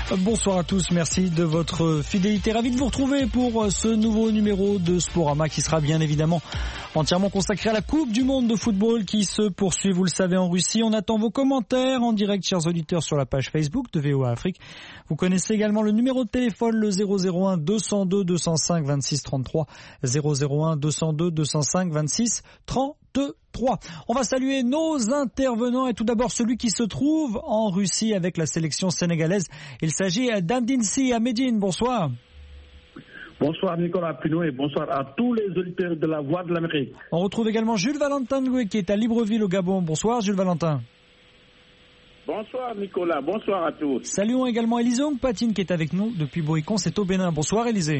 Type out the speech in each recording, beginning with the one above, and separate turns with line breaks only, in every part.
Bonsoir à tous, merci de votre fidélité. Ravi de vous retrouver pour ce nouveau numéro de Sporama qui sera bien évidemment entièrement consacré à la Coupe du Monde de football qui se poursuit, vous le savez, en Russie. On attend vos commentaires en direct, chers auditeurs, sur la page Facebook de VOA Afrique. Vous connaissez également le numéro de téléphone, le 001 202 205 26 33, 001 202 205 26 33. On va saluer nos intervenants et tout d'abord celui qui se trouve en Russie avec la sélection sénégalaise. Il s'agit d'Amdinsi à Médine. Bonsoir.
Bonsoir Nicolas Pinault et bonsoir à tous les auditeurs de la Voix de l'Amérique.
On retrouve également Jules Valentin qui est à Libreville au Gabon. Bonsoir Jules Valentin.
Bonsoir Nicolas, bonsoir à tous.
Saluons également Élisée Ongpatine qui est avec nous depuis Bouricon, c'est au Bénin. Bonsoir Élisée.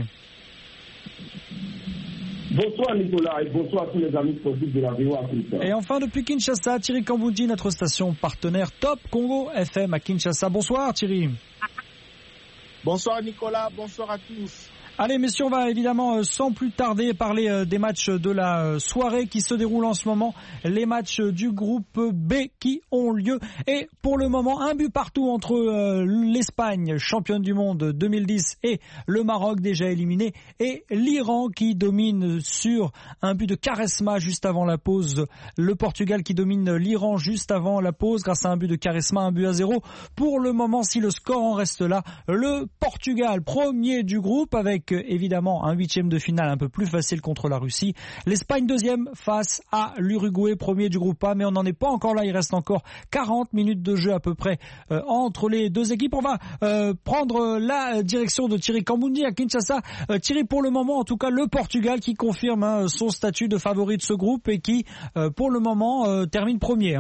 Bonsoir Nicolas et bonsoir à tous les amis sportifs de la VOA Afrique.
Et enfin depuis Kinshasa, Thierry Kamboundi, notre station partenaire Top Congo FM à Kinshasa. Bonsoir Thierry.
Bonsoir Nicolas, bonsoir à tous.
Allez messieurs, on va évidemment sans plus tarder parler des matchs de la soirée qui se déroulent en ce moment, les matchs du groupe B qui ont lieu et pour le moment un but partout entre l'Espagne, championne du monde 2010 et le Maroc déjà éliminé et l'Iran qui domine sur un but de Quaresma juste avant la pause, le Portugal qui domine l'Iran juste avant la pause grâce à un but de Quaresma, 1-0. Pour le moment, si le score en reste là, le Portugal premier du groupe avec évidemment un huitième de finale un peu plus facile contre la Russie. L'Espagne deuxième face à l'Uruguay premier du groupe A, mais on n'en est pas encore là. Il reste encore 40 minutes de jeu à peu près entre les deux équipes. On va prendre la direction de Thierry Kamboundi à Kinshasa. Thierry, pour le moment, en tout cas, le Portugal qui confirme son statut de favori de ce groupe et qui, pour le moment, termine premier.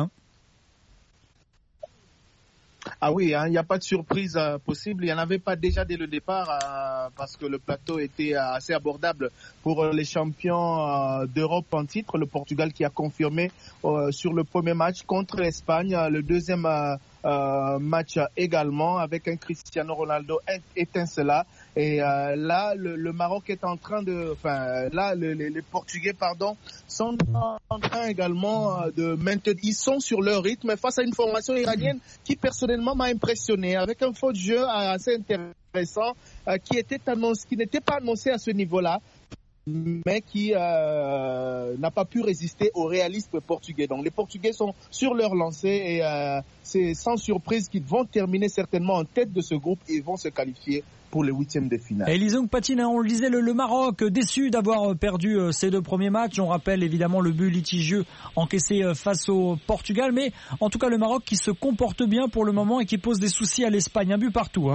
Ah oui, il n'y a pas de surprise possible. Il n'y en avait pas déjà dès le départ parce que le plateau était assez abordable pour les champions d'Europe en titre. Le Portugal qui a confirmé sur le premier match contre l'Espagne, le deuxième match également avec un Cristiano Ronaldo étincelant. Et là, le Maroc est en train de... Enfin, là, les Portugais, sont en train également de maintenir... Ils sont sur leur rythme face à une formation iranienne qui, personnellement, m'a impressionné. Avec un faux jeu assez intéressant qui n'était pas annoncé à ce niveau-là, mais qui n'a pas pu résister au réalisme portugais. Donc les Portugais sont sur leur lancée et c'est sans surprise qu'ils vont terminer certainement en tête de ce groupe et vont se qualifier pour les huitièmes de finale.
Élisée Ongpatine, on le disait, le Maroc déçu d'avoir perdu ses deux premiers matchs. On rappelle évidemment le but litigieux encaissé face au Portugal, mais en tout cas le Maroc qui se comporte bien pour le moment et qui pose des soucis à l'Espagne. Un but partout.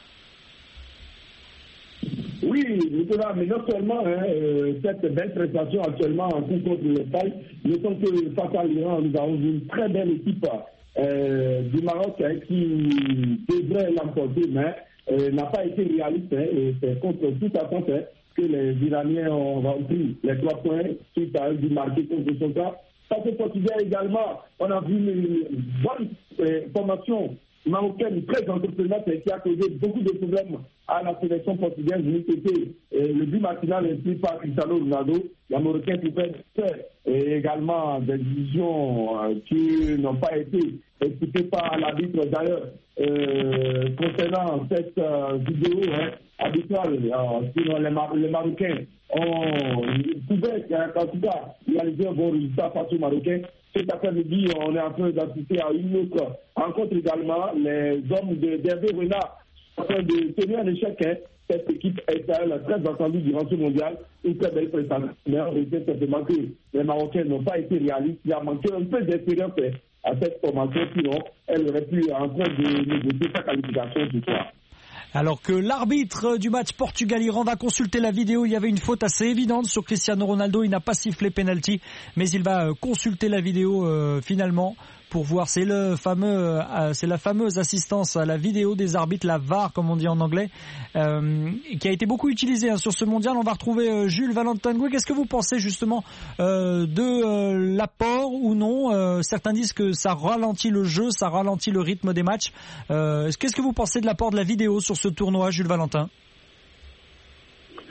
Oui, Nicolas, mais non seulement cette belle prestation actuellement en coup contre l'Espagne, notons que face à l'Iran, nous avons une très belle équipe du Maroc qui devrait l'emporter, mais n'a pas été réaliste. Et c'est contre toute attente que les Iraniens ont pris les 3 points suite à un but marqué contre son cas. Face au Portugal également, on a vu une bonne formation marocaine très entreprenante qui a causé beaucoup de problèmes à la sélection portugaise. C'était le but matinal inscrit par Cristiano Ronaldo, les Marocains pouvaient faire également des décisions qui n'ont pas été expliquées par l'arbitre. D'ailleurs, concernant cette vidéo arbitrale, les Marocains pouvaient en tout cas réaliser un bon résultat face aux Marocains. Cet après-midi, on est en train d'assister à une autre rencontre également. Les hommes d'Hervé Renard sont en train de tenir un échec. Cette équipe est très attendue durant ce mondial. Une très belle prestation. Mais on retient simplement que les Marocains n'ont pas été réalistes. Il a manqué un peu d'expérience à cette formation. Sinon, elle aurait pu en train de négocier sa qualification ce soir.
Alors que l'arbitre du match Portugal-Iran va consulter la vidéo, il y avait une faute assez évidente sur Cristiano Ronaldo, il n'a pas sifflé penalty, mais il va consulter la vidéo finalement pour voir. C'est la fameuse assistance à la vidéo des arbitres, la VAR comme on dit en anglais, qui a été beaucoup utilisée sur ce mondial. On va retrouver Jules Valentin. Qu'est-ce que vous pensez justement de l'apport ou non? Certains disent que ça ralentit le jeu, ça ralentit le rythme des matchs. Qu'est-ce que vous pensez de l'apport de la vidéo sur ce tournoi, Jules Valentin?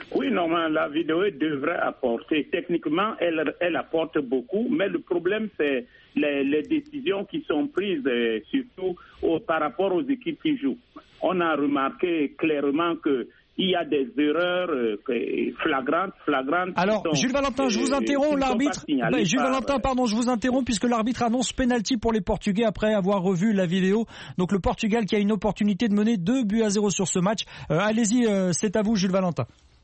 Oui, normalement, la vidéo devrait apporter. Techniquement, elle apporte beaucoup, mais le problème, c'est les décisions qui sont prises, surtout par rapport aux équipes qui jouent. On a remarqué clairement qu'il y a des erreurs flagrantes.
Alors, Jules Valentin, je vous interromps, l'arbitre. Jules Valentin, pardon, je vous interromps puisque l'arbitre annonce penalty pour les Portugais après avoir revu la vidéo. Donc le Portugal qui a une opportunité de mener 2-0 sur ce match. Allez-y, c'est à vous, Jules Valentin.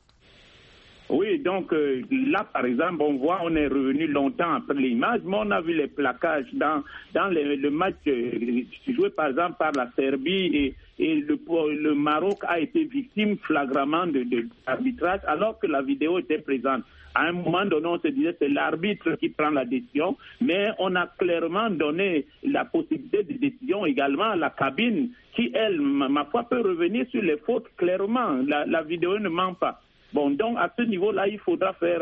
Oui, donc là, par exemple, on est revenu longtemps après l'image, mais on a vu les plaquages dans le match joué, par exemple, par la Serbie et le Maroc a été victime flagramment de l'arbitrage alors que la vidéo était présente. À un moment donné, on se disait c'est l'arbitre qui prend la décision, mais on a clairement donné la possibilité de décision également à la cabine qui, elle, ma foi, peut revenir sur les fautes clairement. La vidéo ne ment pas. Bon, donc à ce niveau-là, il faudra faire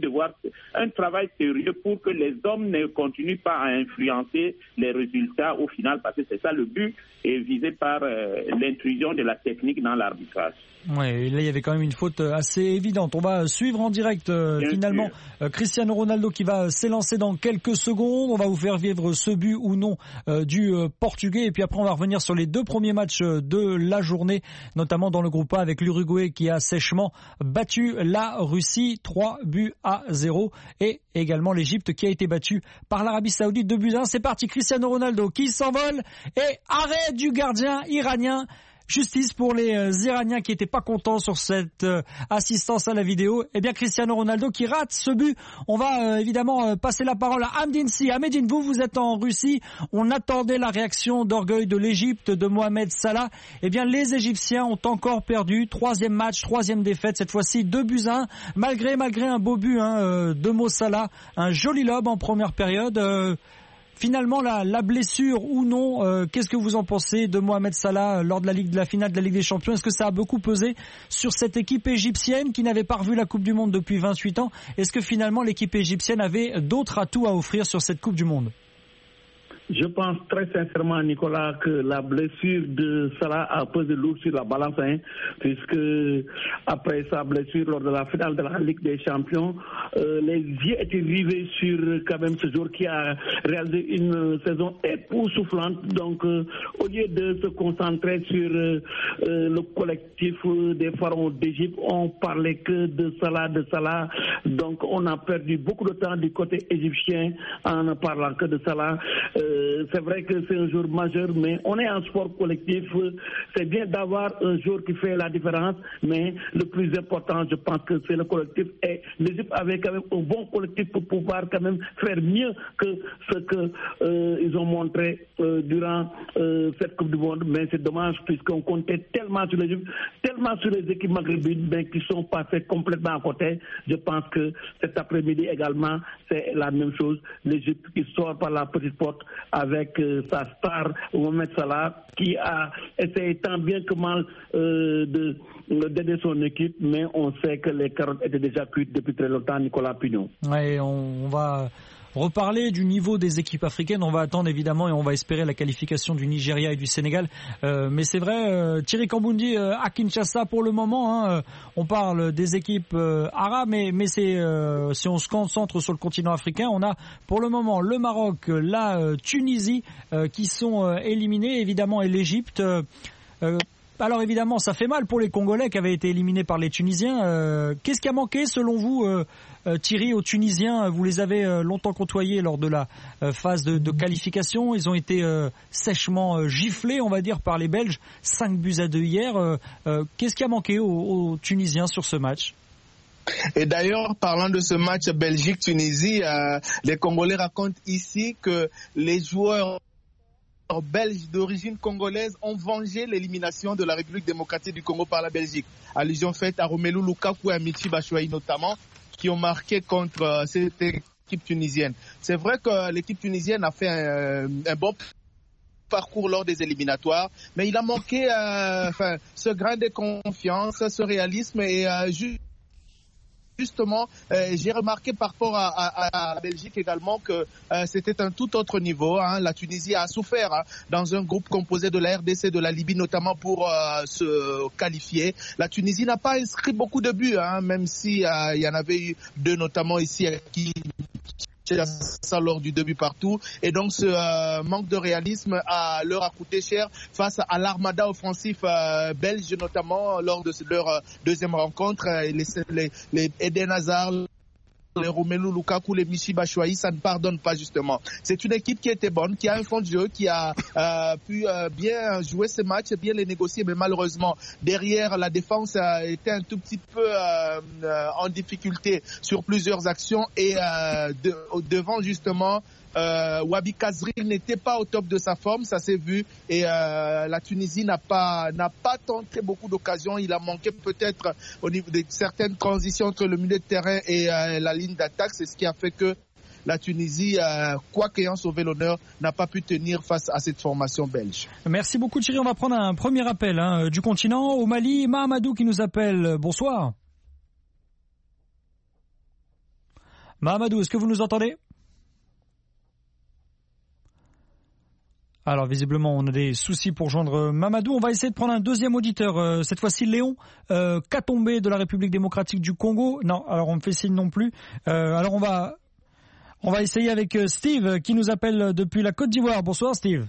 un travail sérieux pour que les hommes ne continuent pas à influencer les résultats au final, parce que c'est ça le but, et visé par l'intrusion de la technique dans l'arbitrage.
Ouais, là il y avait quand même une faute assez évidente. On va suivre en direct finalement Cristiano Ronaldo qui va s'élancer dans quelques secondes. On va vous faire vivre ce but ou non du Portugais et puis après on va revenir sur les deux premiers matchs de la journée, notamment dans le groupe A avec l'Uruguay qui a sèchement battu la Russie 3-0 et également l'Égypte qui a été battue par l'Arabie Saoudite 2-1. C'est parti, Cristiano Ronaldo qui s'envole et arrêt du gardien iranien. Justice pour les Iraniens qui n'étaient pas contents sur cette assistance à la vidéo. Eh bien, Cristiano Ronaldo qui rate ce but. On va évidemment passer la parole à Hamdine Si. Hamdine, vous êtes en Russie. On attendait la réaction d'orgueil de l'Égypte, de Mohamed Salah. Eh bien, les Égyptiens ont encore perdu. 3e match, 3e défaite. Cette fois-ci, 2-1. Malgré un beau but de Mo Salah. Un joli lob en première période. Finalement, la blessure ou non, qu'est-ce que vous en pensez de Mohamed Salah lors de la finale de la Ligue des Champions? Est-ce que ça a beaucoup pesé sur cette équipe égyptienne qui n'avait pas revu la Coupe du Monde depuis 28 ans? Est-ce que finalement l'équipe égyptienne avait d'autres atouts à offrir sur cette Coupe du Monde?
Je pense très sincèrement, Nicolas, que la blessure de Salah a pesé lourd sur la balance, puisque après sa blessure lors de la finale de la Ligue des Champions, les yeux étaient rivés sur quand même ce joueur qui a réalisé une saison époustouflante. Donc, au lieu de se concentrer sur le collectif des pharaons d'Égypte, on parlait que de Salah. Donc, on a perdu beaucoup de temps du côté égyptien en ne parlant que de Salah. C'est vrai que c'est un joueur majeur, mais on est en sport collectif. C'est bien d'avoir un joueur qui fait la différence, mais le plus important, je pense que c'est le collectif. Et l'Égypte avait quand même un bon collectif pour pouvoir quand même faire mieux que ce qu'ils ont montré durant cette Coupe du Monde. Mais c'est dommage puisqu'on comptait tellement sur l'Égypte, tellement sur les équipes maghrébines, mais qui sont passées complètement à côté. Je pense que cet après-midi également, c'est la même chose. L'Égypte qui sort par la petite porte avec sa star Mohamed Salah qui a essayé tant bien que mal d'aider son équipe, mais on sait que les carottes étaient déjà cuites depuis très longtemps, Nicolas Pignon.
Ouais, on va reparler du niveau des équipes africaines. On va attendre évidemment et on va espérer la qualification du Nigeria et du Sénégal. Mais c'est vrai, Thierry Kambundi à Kinshasa pour le moment. On parle des équipes arabes, mais c'est si on se concentre sur le continent africain, on a pour le moment le Maroc, la Tunisie qui sont éliminés évidemment et l'Égypte. Alors évidemment, ça fait mal pour les Congolais qui avaient été éliminés par les Tunisiens. Qu'est-ce qui a manqué selon vous, Thierry, aux Tunisiens? Vous les avez longtemps côtoyés lors de la phase de qualification. Ils ont été sèchement giflés, on va dire, par les Belges. 5-2 hier. Qu'est-ce qui a manqué aux Tunisiens sur ce match?
Et d'ailleurs, parlant de ce match Belgique-Tunisie, les Congolais racontent ici que les joueurs belges d'origine congolaise ont vengé l'élimination de la République démocratique du Congo par la Belgique. Allusion faite à Romelu Lukaku et à Michy Batshuayi notamment, qui ont marqué contre cette équipe tunisienne. C'est vrai que l'équipe tunisienne a fait un bon parcours lors des éliminatoires, mais il a manqué ce grain de confiance, ce réalisme et justement, j'ai remarqué par rapport à la Belgique également que c'était un tout autre niveau. La Tunisie a souffert dans un groupe composé de la RDC, de la Libye notamment pour se qualifier. La Tunisie n'a pas inscrit beaucoup de buts, même si il y en avait eu 2 notamment ici qui ça lors du début partout, et donc ce manque de réalisme leur a coûté cher face à l'armada offensif belge, notamment lors de leur deuxième rencontre. Les Eden Hazard, les Romelu Lukaku, les Michy Batshuayi, ça ne pardonne pas justement. C'est une équipe qui était bonne, qui a un fond de jeu, qui a pu bien jouer ce match, bien les négocier, mais malheureusement derrière la défense était un tout petit peu en difficulté sur plusieurs actions, et devant justement Wabi Kazri n'était pas au top de sa forme, ça s'est vu, et la Tunisie n'a pas tenté beaucoup d'occasions. Il a manqué peut-être au niveau de certaines transitions entre le milieu de terrain et la ligne d'attaque. C'est ce qui a fait que la Tunisie, quoique ayant sauvé l'honneur, n'a pas pu tenir face à cette formation belge.
Merci beaucoup Thierry. On va prendre un premier appel du continent au Mali. Mahamadou qui nous appelle. Bonsoir. Mahamadou, est-ce que vous nous entendez ? Alors visiblement on a des soucis pour joindre Mamadou. On va essayer de prendre un deuxième auditeur, cette fois-ci Léon Katombé de la République démocratique du Congo. Non, alors on me fait signe non plus. Alors on va essayer avec Steve qui nous appelle depuis la Côte d'Ivoire. Bonsoir Steve.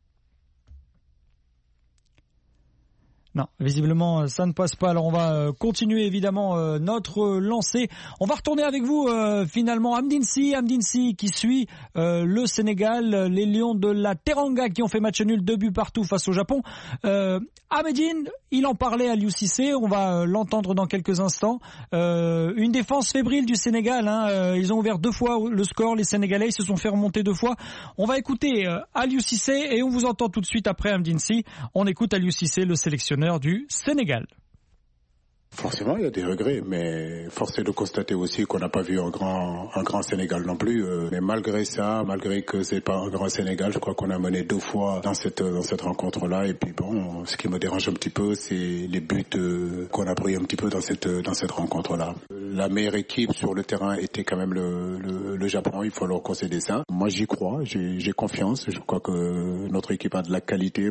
Non, visiblement ça ne passe pas. Alors on va continuer évidemment notre lancée. On va retourner avec vous finalement Amdinsi qui suit le Sénégal, les Lions de la Teranga qui ont fait match nul 2 buts partout face au Japon. Ahmedine, il en parlait à Aliou Cissé, on va l'entendre dans quelques instants. Une défense fébrile du Sénégal, ils ont ouvert 2 fois le score, les Sénégalais, ils se sont fait remonter 2 fois. On va écouter Aliou Cissé et on vous entend tout de suite après Amdinsi. On écoute Aliou Cissé, le sélectionneur du Sénégal.
Forcément, il y a des regrets, mais force est de constater aussi qu'on n'a pas vu un grand Sénégal non plus. Mais malgré ça, malgré que c'est pas un grand Sénégal, je crois qu'on a mené 2 fois dans cette rencontre-là. Et puis bon, ce qui me dérange un petit peu, c'est les buts qu'on a pris un petit peu dans cette rencontre-là. La meilleure équipe sur le terrain était quand même le Japon. Il faut leur concéder ça. Moi, j'y crois, j'ai confiance. Je crois que notre équipe a de la qualité.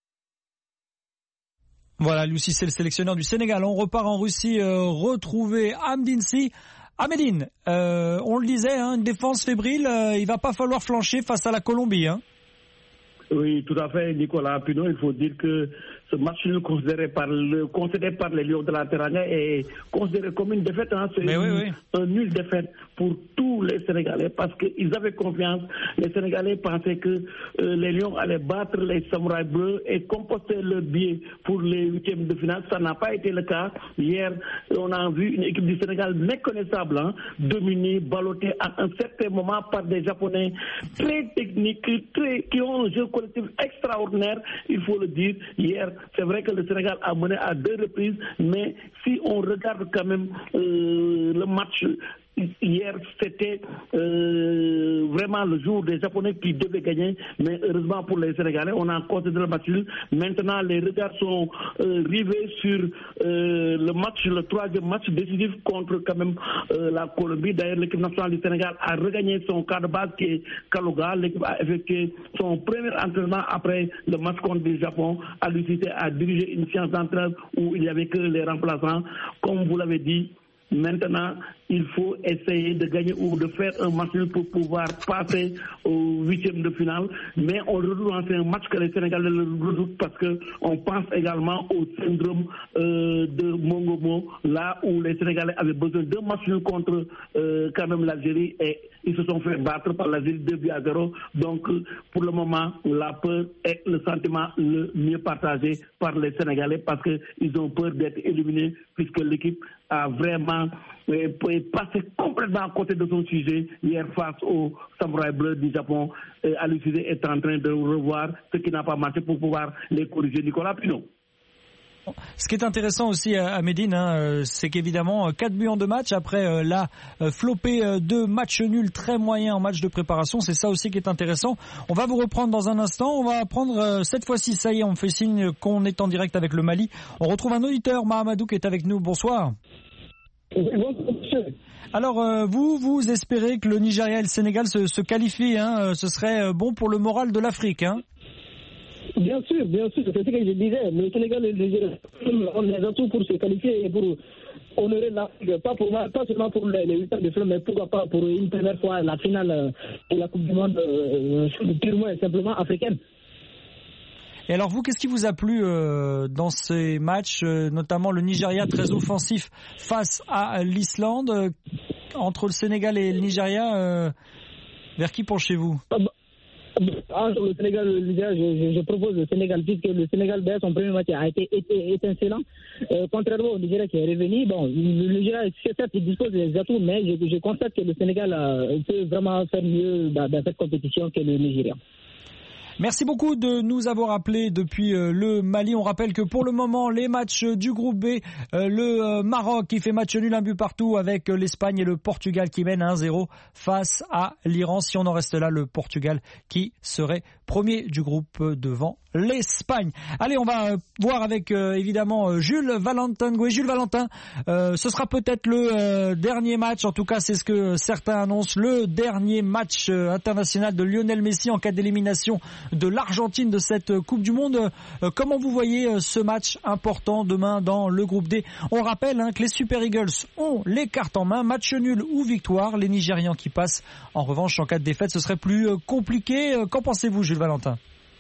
Voilà, Lucie, c'est le sélectionneur du Sénégal. On repart en Russie, retrouver Amdinsi. Ahmedine, on le disait, une défense fébrile, il va pas falloir flancher face à la Colombie.
Oui, tout à fait, Nicolas Pino. Il faut dire que ce match considéré par les Lions de la Teranga est considéré comme une défaite. C'est un nul défaite pour tous les Sénégalais parce qu'ils avaient confiance. Les Sénégalais pensaient que les Lions allaient battre les Samouraïs bleus et composter le biais pour les 8e de finale. Ça n'a pas été le cas. Hier, on a vu une équipe du Sénégal méconnaissable, dominée, ballottée à un certain moment par des Japonais très techniques, qui ont un jeu collectif extraordinaire, il faut le dire. Hier, c'est vrai que le Sénégal a mené à 2 reprises, mais si on regarde quand même le match hier, c'était vraiment le jour des Japonais qui devaient gagner, mais heureusement pour les Sénégalais, on a considéré le match. Maintenant, les regards sont rivés sur le match, le 3e match décisif contre quand même la Colombie. D'ailleurs, l'équipe nationale du Sénégal a regagné son quart de base qui est Kaloga. L'équipe a effectué son premier entraînement après le match contre le Japon. Aliou Cissé a dirigé une séance d'entraînement où il n'y avait que les remplaçants. Comme vous l'avez dit, maintenant, il faut essayer de gagner ou de faire un match pour pouvoir passer au 8e de finale. Mais on redoute, c'est un match que les Sénégalais redoutent parce qu'on pense également au syndrome de Mongomo, là où les Sénégalais avaient besoin d'un match contre quand même l'Algérie et ils se sont fait battre par l'Algérie 2-0. Donc, pour le moment, la peur est le sentiment le mieux partagé par les Sénégalais parce qu'ils ont peur d'être éliminés puisque l'équipe a vraiment passé complètement à côté de son sujet hier face aux Samouraïs bleus du Japon. Aliou Cissé est en train de revoir ce qui n'a pas marché pour pouvoir les corriger. Nicolas Pino.
Ce qui est intéressant aussi à Médine, c'est qu'évidemment 4 buts en 2 matchs après la flopée de matchs nuls très moyens en match de préparation, c'est ça aussi qui est intéressant. On va vous reprendre dans un instant, on va prendre cette fois-ci, ça y est, on me fait signe qu'on est en direct avec le Mali. On retrouve un auditeur, Mahamadou, qui est avec nous. Bonsoir. Alors, vous espérez que le Nigeria et le Sénégal se qualifient, hein, ce serait bon pour le moral de l'Afrique, hein?
Bien sûr, c'est ce que je disais. Le Sénégal et le Nigeria ont les atouts pour se qualifier et pour honorer l'Afrique, pas seulement pour les 8 ans de finale, mais pourquoi pas pour une première fois la finale de la Coupe du Monde purement et simplement africaine.
Et alors vous, qu'est-ce qui vous a plu dans ces matchs, notamment le Nigeria très offensif face à l'Islande, entre le Sénégal et le Nigeria, vers qui penchez-vous?
Entre le Sénégal et le Nigeria, je propose le Sénégal, puisque le Sénégal, dès son premier match, a été étincelant. Contrairement au Nigeria qui est revenu, bon, le Nigeria, certes, il dispose des atouts, mais je constate que le Sénégal peut vraiment faire mieux dans cette compétition que le Nigeria.
Merci beaucoup de nous avoir appelés depuis le Mali. On rappelle que pour le moment, les matchs du groupe B, le Maroc qui fait match nul 1 but partout avec l'Espagne et le Portugal qui mène 1-0 face à l'Iran. Si on en reste là, le Portugal qui serait premier du groupe devant l'Espagne. Allez, on va voir avec évidemment Jules Valentin. Oui, Jules Valentin, ce sera peut-être le dernier match, en tout cas c'est ce que certains annoncent, le dernier match international de Lionel Messi en cas d'élimination de l'Argentine de cette Coupe du Monde. Comment vous voyez ce match important demain dans le groupe D? On rappelle que les Super Eagles ont les cartes en main, match nul ou victoire. Les Nigérians qui passent en revanche en cas de défaite, ce serait plus compliqué. Qu'en pensez-vous, Jules Valentin?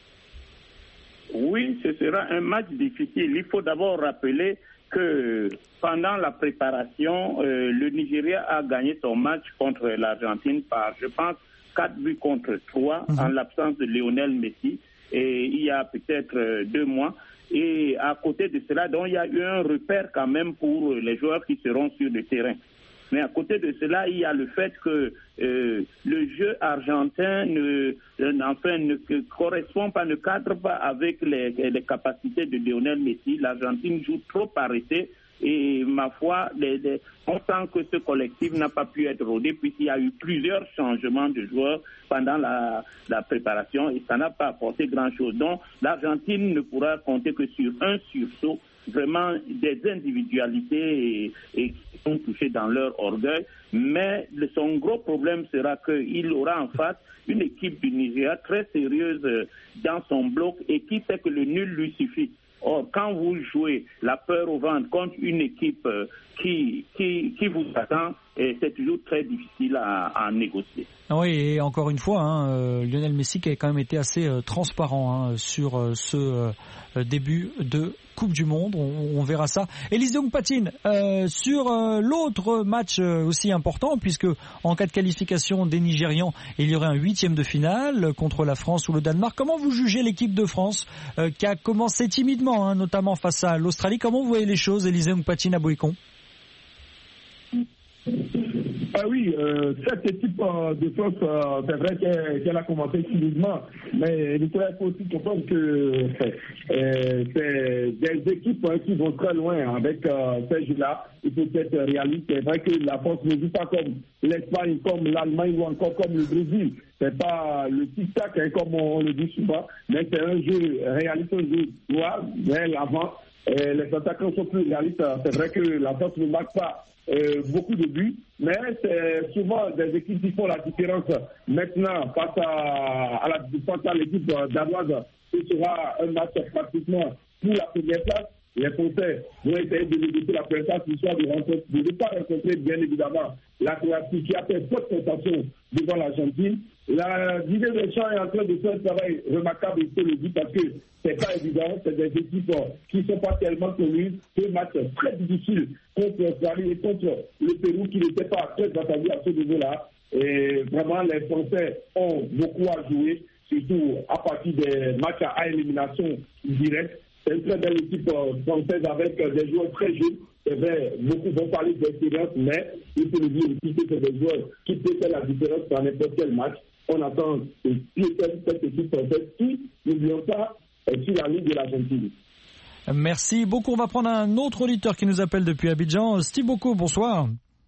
Oui, ce sera un match difficile. Il faut d'abord rappeler que pendant la préparation, le Nigeria a gagné son match contre l'Argentine par, je pense, 4 buts contre 3 en l'absence de Lionel Messi, et il y a peut-être 2 mois. Et à côté de cela, donc, il y a eu un repère quand même pour les joueurs qui seront sur le terrain. Mais à côté de cela, il y a le fait que le jeu argentin ne correspond pas, ne cadre pas avec les capacités de Lionel Messi. L'Argentine joue trop arrêté et ma foi, on sent que ce collectif n'a pas pu être rodé puisqu'il y a eu plusieurs changements de joueurs pendant la préparation et ça n'a pas apporté grand-chose. Donc l'Argentine ne pourra compter que sur un sursaut, vraiment des individualités et qui sont touchées dans leur orgueil, mais son gros problème sera qu'il aura en face une équipe du Nigeria très sérieuse dans son bloc et qui sait que le nul lui suffit. Or, quand vous jouez la peur au ventre contre une équipe qui vous attend, c'est toujours très difficile à négocier.
Oui, et encore une fois, Lionel Messi qui a quand même été assez transparent sur ce début de Coupe du Monde. On verra ça. Élise Young-Patine, sur l'autre match aussi important, puisque en cas de qualification des Nigérians, il y aurait un 8e de finale contre la France ou le Danemark. Comment vous jugez l'équipe de France qui a commencé timidement, notamment face à l'Australie? Comment vous voyez les choses, Élise Young-Patine à Boïcon?
Ah oui, cette équipe de France, c'est vrai qu'elle a commencé timidement, mais il faut aussi comprendre que c'est des équipes qui vont très loin avec ces jeux-là. Il faut être réaliste. C'est vrai que la France ne joue pas comme l'Espagne, comme l'Allemagne ou encore comme le Brésil. C'est pas le tic-tac comme on le dit souvent, mais c'est un jeu réaliste, un jeu droit, vers l'avant. Les attaquants sont plus réalistes. C'est vrai que la France ne marque pas beaucoup de buts, mais c'est souvent des équipes qui font la différence. Maintenant, face à l'équipe danoise, ce sera un match pratiquement pour la première place. Les Français vont essayer de négocier la première place, histoire de ne pas rencontrer, bien évidemment, la Croatie qui a fait forte prestation devant l'Argentine. La Didier Deschamps est en train de faire un travail remarquable, il faut le dire, parce que c'est pas évident, c'est des équipes qui ne sont pas tellement connues. C'est un match très difficile contre l'Australie et contre le Pérou qui n'était pas très attendu à ce niveau-là. Et vraiment, les Français ont beaucoup à jouer, surtout à partir des matchs à élimination directe. C'est une très belle équipe française avec des joueurs très jeunes. C'est vrai, beaucoup vont parler d'expérience, mais il faut le dire aussi que c'est des joueurs qui peuvent faire la différence dans n'importe quel match. On attend cette équipe française qui, n'oublions pas, est sur la ligne de l'Argentine.
Merci beaucoup. On va prendre un autre auditeur qui nous appelle depuis Abidjan. Steve Boko, bonsoir.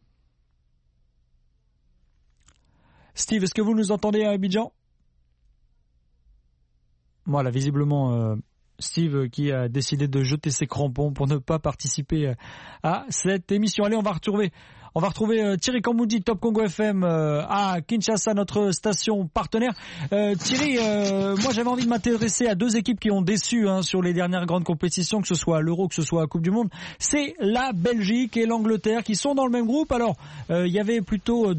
Steve, est-ce que vous nous entendez à Abidjan? Voilà, visiblement... Steve qui a décidé de jeter ses crampons pour ne pas participer à cette émission. Allez, on va retrouver Thierry Kamboundji, Top Congo FM à Kinshasa, notre station partenaire. Thierry, moi j'avais envie de m'intéresser à deux équipes qui ont déçu sur les dernières grandes compétitions, que ce soit l'Euro, que ce soit la Coupe du Monde. C'est la Belgique et l'Angleterre qui sont dans le même groupe. Alors, il y avait plutôt